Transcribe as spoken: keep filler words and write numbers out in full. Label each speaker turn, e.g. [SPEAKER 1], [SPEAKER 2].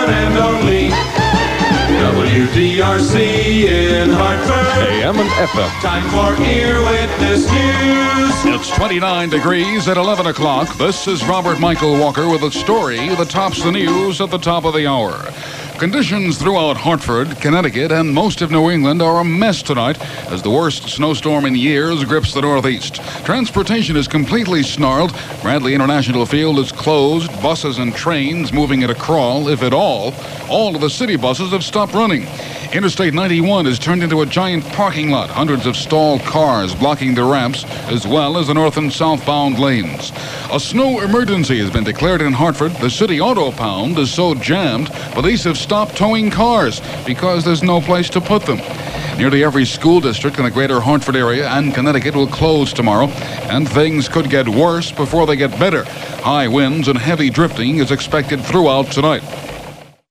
[SPEAKER 1] one and only W D R C in Hartford.
[SPEAKER 2] A M and F M.
[SPEAKER 1] Time for Ear Witness News.
[SPEAKER 3] It's twenty-nine degrees at eleven o'clock. This is Robert Michael Walker with a story that tops the news at the top of the hour. Conditions throughout Hartford, Connecticut, and most of New England are a mess tonight as the worst snowstorm in years grips the Northeast. Transportation is completely snarled. Bradley International Field is closed. Buses and trains moving at a crawl, if at all. All of the city buses have stopped running. Interstate ninety-one is turned into a giant parking lot. Hundreds of stalled cars blocking the ramps, as well as the north and southbound lanes. A snow emergency has been declared in Hartford. The city auto pound is so jammed, police have stopped towing cars because there's no place to put them. Nearly every school district in the greater Hartford area and Connecticut will close tomorrow, and things could get worse before they get better. High winds and heavy drifting is expected throughout tonight.